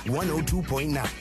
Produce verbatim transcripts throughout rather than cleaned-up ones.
one oh two point nine.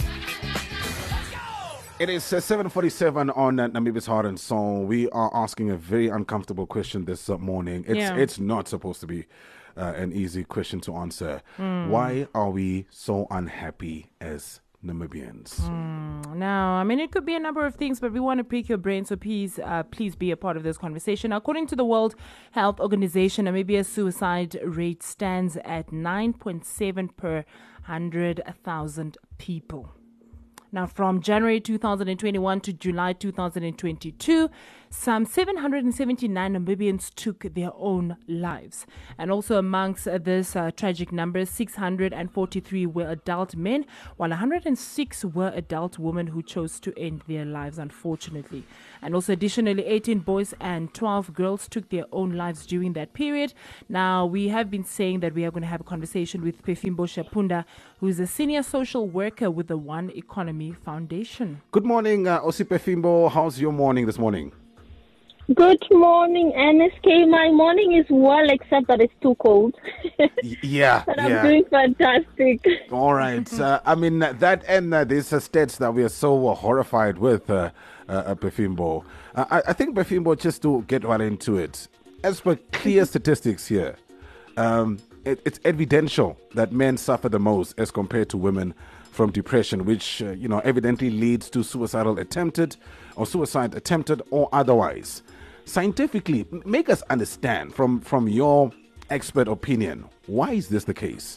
It is uh, seven forty-seven on uh, Namibi's Heart and Soul. We are asking a very uncomfortable question this uh, morning. It's Yeah. it's not supposed to be uh, an easy question to answer. Mm. Why are we so unhappy as Namibians? Mm. Now, I mean, it could be a number of things, but we want to pick your brain, so please, uh, please be a part of this conversation. According to the World Health Organization, Namibia's suicide rate stands at nine point seven per one hundred thousand people. Now, from January two thousand twenty-one to July two thousand twenty-two, some seven hundred seventy-nine Namibians took their own lives. And also amongst uh, this uh, tragic number, six hundred forty-three were adult men, while one hundred six were adult women who chose to end their lives, unfortunately. And also additionally, eighteen boys and twelve girls took their own lives during that period. Now, we have been saying that we are going to have a conversation with Pefimbo Shapunda, who is a senior social worker with the One Economy Foundation. Good morning, uh, Osi Pefimbo. How's your morning this morning? Good morning, N S K. My morning is well, except that it's too cold. Y- yeah, but I'm yeah. doing fantastic. All right. Uh, I mean, uh, that and uh, these uh, stats that we are so uh, horrified with, uh, uh, uh, Pefimbo. Uh, I, I think, Pefimbo, just to get right into it, as per clear statistics here, um, it, it's evidential that men suffer the most as compared to women from depression, which, uh, you know, evidently leads to suicidal attempted or suicide attempted or otherwise. Scientifically, m- make us understand from, from your expert opinion, why is this the case?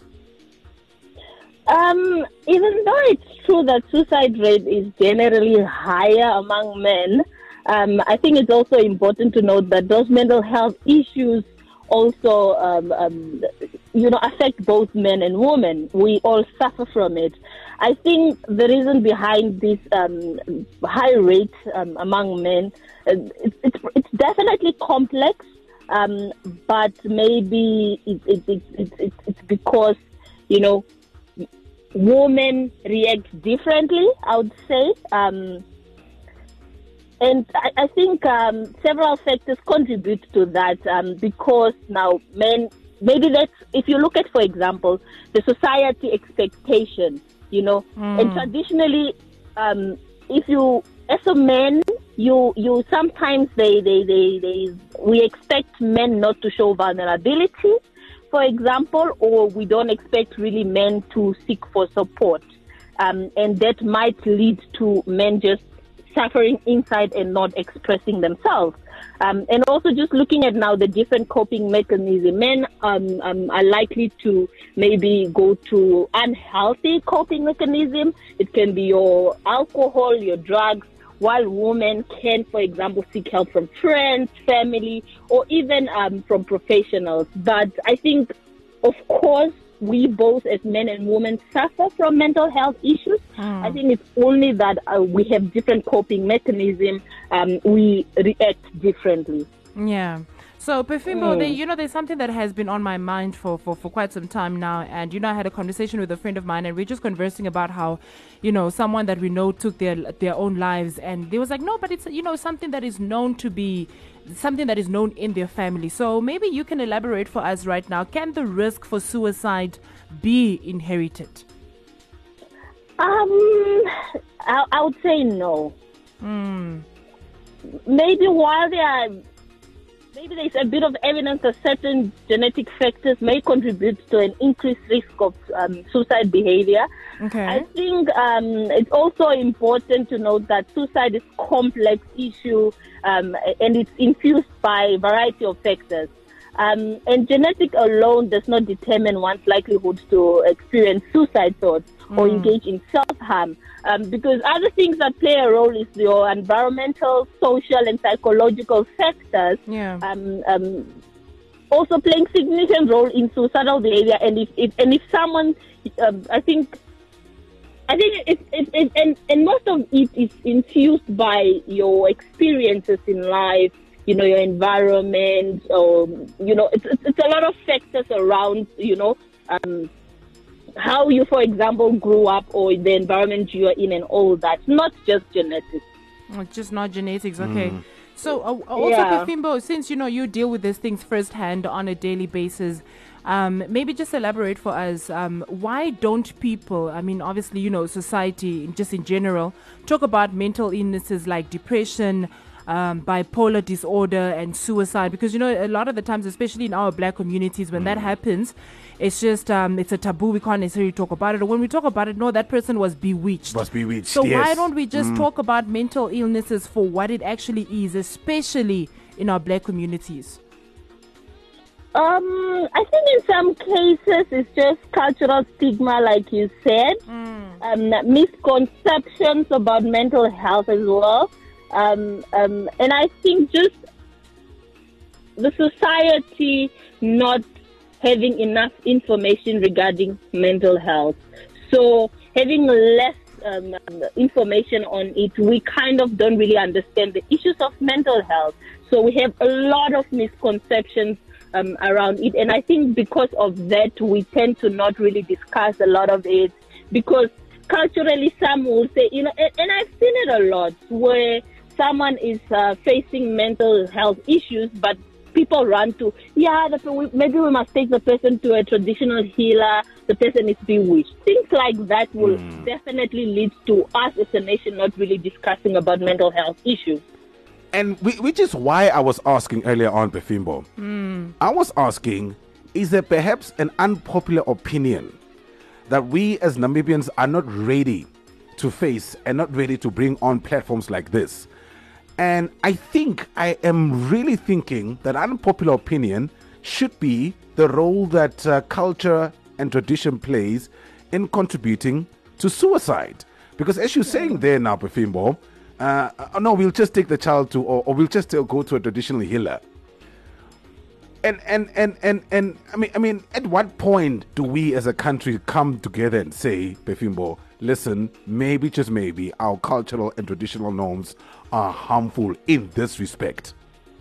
Um, even though it's true that suicide rate is generally higher among men, um, I think it's also important to note that those mental health issues also, um, um, you know, affect both men and women. We all suffer from it. I think the reason behind this um, high rate um, among men, uh, it's, it's, it's definitely complex, um, but maybe it, it, it, it, it, it's because, you know, women react differently, I would say. Um, and I, I think um, several factors contribute to that um, because now men, maybe that's, if you look at, for example, the society expectation, you know, Mm. and traditionally, um, if you, as a man, you, you sometimes they, they, they, they, we expect men not to show vulnerability, for example, or we don't expect really men to seek for support. Um, and that might lead to men just suffering inside and not expressing themselves. Um, and also just looking at now the different coping mechanisms, men um, um, are likely to maybe go to unhealthy coping mechanism. It can be your alcohol, your drugs, while women can, for example, seek help from friends, family, or even um, from professionals. But I think, of course, we both as men and women suffer from mental health issues. Mm. I think it's only that uh, we have different coping mechanisms. Um, we react differently. Yeah. So, Pefimbo, Mm. there, you know, there's something that has been on my mind for, for, for quite some time now. And, you know, I had a conversation with a friend of mine, and we are just conversing about how, you know, someone that we know took their their own lives. And they was like, no, but it's, you know, something that is known to be, something that is known in their family. So maybe you can elaborate for us right now. Can the risk for suicide be inherited? Um, I, I would say no. Mm. Maybe while there are, maybe there's a bit of evidence that certain genetic factors may contribute to an increased risk of um, suicide behavior. Okay. I think um, it's also important to note that suicide is a complex issue um, and it's infused by a variety of factors. Um, and genetic alone does not determine one's likelihood to experience suicide thoughts or Mm. engage in self-harm. Um, because other things that play a role is your environmental, social, and psychological factors. Yeah. Um, um, also playing significant role in suicidal behavior. And if, if and if someone, um, I think, I think it, it, it, and, and most of it is infused by your experiences in life, you know, your environment, or, you know, it's, it's, it's a lot of factors around, you know, um, how you, for example, grew up or the environment you're in and all that, not just genetics. Oh, just not genetics, okay. Mm. So, uh, also, Yeah. Pefimbo, since, you know, you deal with these things firsthand on a daily basis, Um, maybe just elaborate for us. Um, why don't people, I mean, obviously, you know, society, just in general, talk about mental illnesses like depression, um, bipolar disorder, and suicide? Because, you know, a lot of the times, especially in our black communities, when that happens, it's just, um, it's a taboo. We can't necessarily talk about it. Or when we talk about it, no, that person was bewitched. Was bewitched, So yes. why don't we just talk about mental illnesses for what it actually is, especially in our black communities? Um, I think in some cases it's just cultural stigma, like you said, mm. um, misconceptions about mental health as well. Um, um, and I think just the society not having enough information regarding mental health. So having less um, information on it, we kind of don't really understand the issues of mental health. So we have a lot of misconceptions Um, around it, and I think because of that we tend to not really discuss a lot of it, because culturally some will say, you know, and, and I've seen it a lot where someone is uh, facing mental health issues, but people run to, yeah, the, maybe we must take the person to a traditional healer, the person is bewitched. Things like that will mm. definitely lead to us as a nation not really discussing about mental health issues. And we, which is why I was asking earlier on, Befimbo. Mm. I was asking, is there perhaps an unpopular opinion that we as Namibians are not ready to face and not ready to bring on platforms like this? And I think, I am really thinking that unpopular opinion should be the role that uh, culture and tradition plays in contributing to suicide. Because as you're saying there now, Befimbo, Uh, no, we'll just take the child to, or, or we'll just uh, go to a traditional healer. And and, and and and I mean, I mean, at what point do we as a country come together and say, Befimbo, listen, maybe just maybe our cultural and traditional norms are harmful in this respect?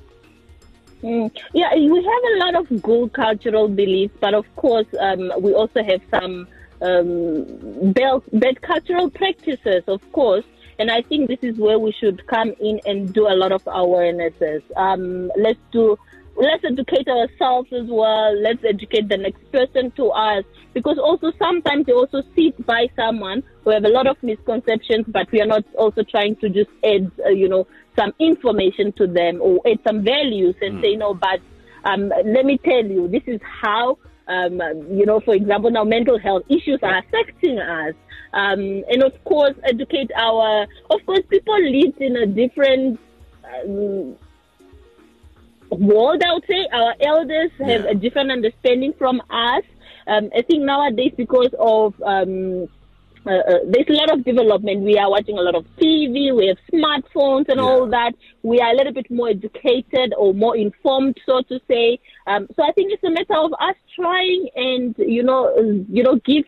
Mm, yeah, we have a lot of good cultural beliefs, but of course, um, we also have some um, bad, bad cultural practices, of course. And I think this is where we should come in and do a lot of awarenesses. Um, let's do, let's educate ourselves as well. Let's educate the next person to us. Because also sometimes you also sit by someone who have a lot of misconceptions, but we are not also trying to just add, uh, you know, some information to them or add some values and mm. say, no, but um, let me tell you, this is how, um, you know, for example, now mental health issues are affecting us. Um, and of course, educate our, of course, people live in a different um, world, I would say. Our elders have yeah. a different understanding from us. Um, I think nowadays, because of, um, uh, uh, there's a lot of development. We are watching a lot of T V, we have smartphones and yeah. all that. We are a little bit more educated or more informed, so to say. Um, so I think it's a matter of us trying and, you know, you know, give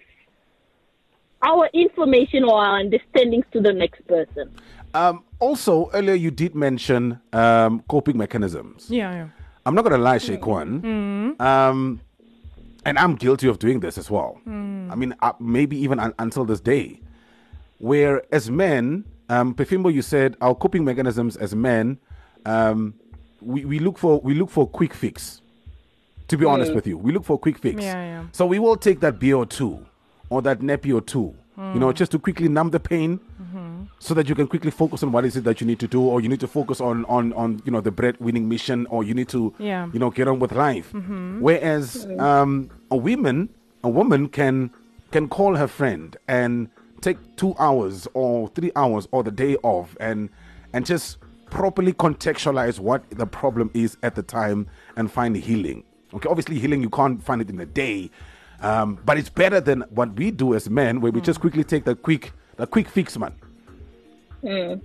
our information or our understandings to the next person. Um, also, earlier you did mention um, coping mechanisms. Yeah, yeah. I'm not going to lie, Sheikwan. Mm. Um, and I'm guilty of doing this as well. Mm. I mean, uh, maybe even un- until this day. Where as men, um, Befimbo, you said our coping mechanisms as men, um, we, we look for we look for quick fix. To be mm. honest with you, we look for a quick fix. Yeah, yeah. So we will take that B O two. Or that nappy or two, mm. you know, just to quickly numb the pain, mm-hmm. so that you can quickly focus on what is it that you need to do, or you need to focus on, on, on you know, the breadwinning mission, or you need to, yeah. you know, get on with life. Mm-hmm. Whereas um, a woman, a woman can can call her friend and take two hours or three hours or the day off and and just properly contextualize what the problem is at the time and find healing. Okay, obviously healing, you can't find it in a day. Um, but it's better than what we do as men, where we mm. just quickly take the quick, the quick fix, man. Mm.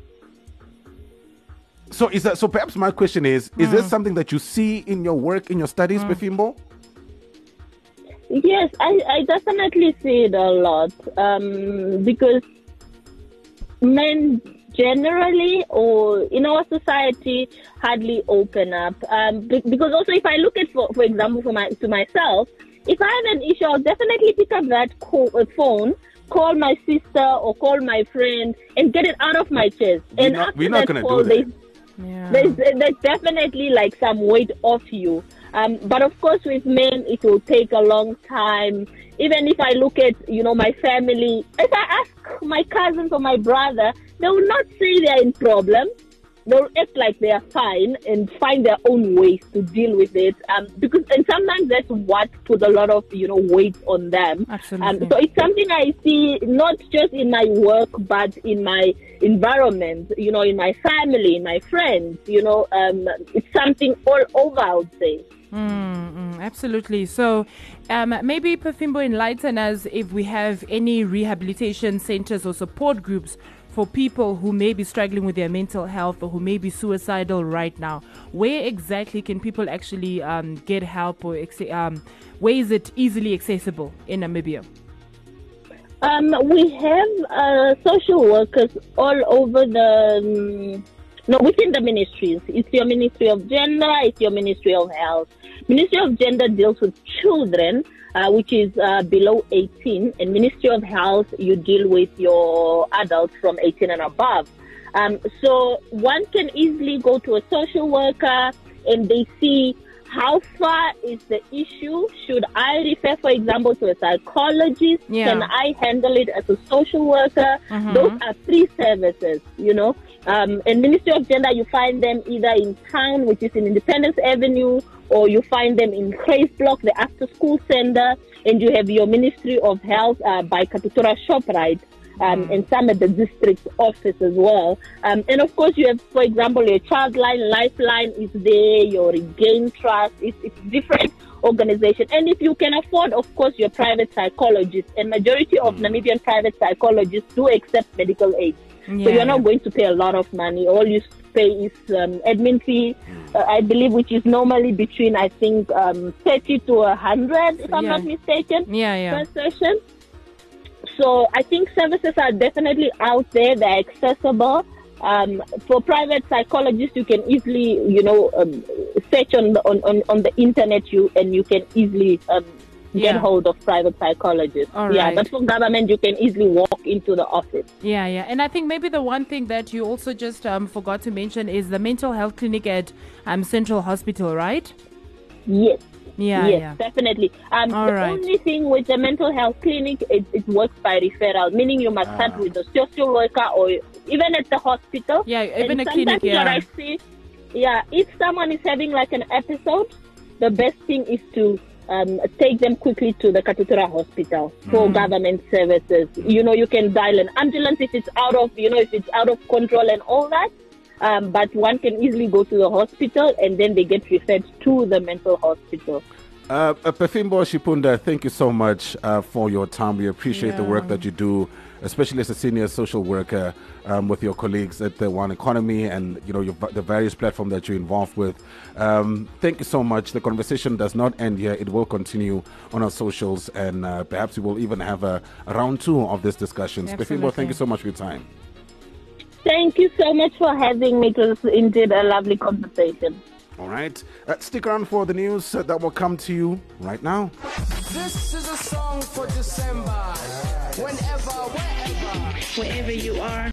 So is that? So perhaps my question is: mm. Is this something that you see in your work, in your studies, mm. Befimbo? Yes, I, I definitely see it a lot um, because men generally, or in our society, hardly open up. Um, because also, if I look at, for, for example, for my to myself. If I have an issue, I'll definitely pick up that call, uh, phone, call my sister or call my friend and get it out of my chest. We're and not, after we're not that going call, to do that. There's, yeah. there's, there's definitely like some weight off you. Um, but of course, with men, it will take a long time. Even if I look at, you know, my family, if I ask my cousins or my brother, they will not say they're in problems. They'll act like they are fine and find their own ways to deal with it. Um, because and sometimes that's what puts a lot of, you know, weight on them. Absolutely. Um, so it's something I see not just in my work, but in my environment, you know, in my family, in my friends, you know, um, it's something all over, I would say. Mm, mm, absolutely. So um, maybe Pefimbo, enlighten us if we have any rehabilitation centers or support groups for people who may be struggling with their mental health or who may be suicidal right now. Where exactly can people actually um, get help, or ex- um, where is it easily accessible in Namibia? Um, we have uh, social workers all over the, um, no, within the ministries. It's your Ministry of Gender, it's your Ministry of Health. Ministry of Gender deals with children, uh, which is uh, below eighteen, and Ministry of Health, you deal with your adults from eighteen and above. Um, so one can easily go to a social worker and they see how far is the issue. Should I refer, for example, to a psychologist? Yeah. Can I handle it as a social worker? Mhm. Those are free services, you know. Um, and Ministry of Gender, you find them either in town, which is in Independence Avenue, or you find them in Craze Block, the after-school center, and you have your Ministry of Health uh, by Katutura Shoprite. Um, and some at the district office as well. Um, and of course, you have, for example, your Childline, Lifeline is there, your Regain Trust, it's, it's different organization. And if you can afford, of course, your private psychologist, and majority of Namibian private psychologists do accept medical aid. Yeah, so you're not yeah. going to pay a lot of money. All you pay is um, admin fee, uh, I believe, which is normally between, I think, um, thirty to one hundred, if I'm Yeah. not mistaken, Yeah, yeah. per session. So I think services are definitely out there. They're accessible. Um, for private psychologists, you can easily, you know, um, search on the, on, on, on the internet, you and you can easily um, get Yeah. hold of private psychologists. All yeah, right. but for government, you can easily walk into the office. Yeah, yeah. And I think maybe the one thing that you also just um, forgot to mention is the mental health clinic at um, Central Hospital, right? Yes. Yeah, yes, yeah. definitely. Um, All the right. only thing with the mental health clinic, it, it works by referral, meaning you must start Ah. with the social worker or even at the hospital. Yeah, even And a clinic, sometimes what yeah. I see, yeah, if someone is having like an episode, the best thing is to um, take them quickly to the Katutura Hospital for government services. You know, you can dial an ambulance if it's out of, you know, if it's out of control and all that. Um, but one can easily go to the hospital and then they get referred to the mental hospital. Uh, uh, Pefimbo Shipunda, thank you so much uh, for your time. We appreciate the Yeah. work that you do, especially as a senior social worker um, with your colleagues at the One Economy and you know your, the various platforms that you're involved with. Um, thank you so much. The conversation does not end here. It will continue on our socials, and uh, perhaps we will even have a, a round two of this discussion. Pefimbo, Absolutely. thank you so much for your time. Thank you so much for having me. It was indeed a lovely conversation. All right. Uh, stick around for the news uh, that will come to you right now. This is a song for December. Whenever, wherever. Wherever you are.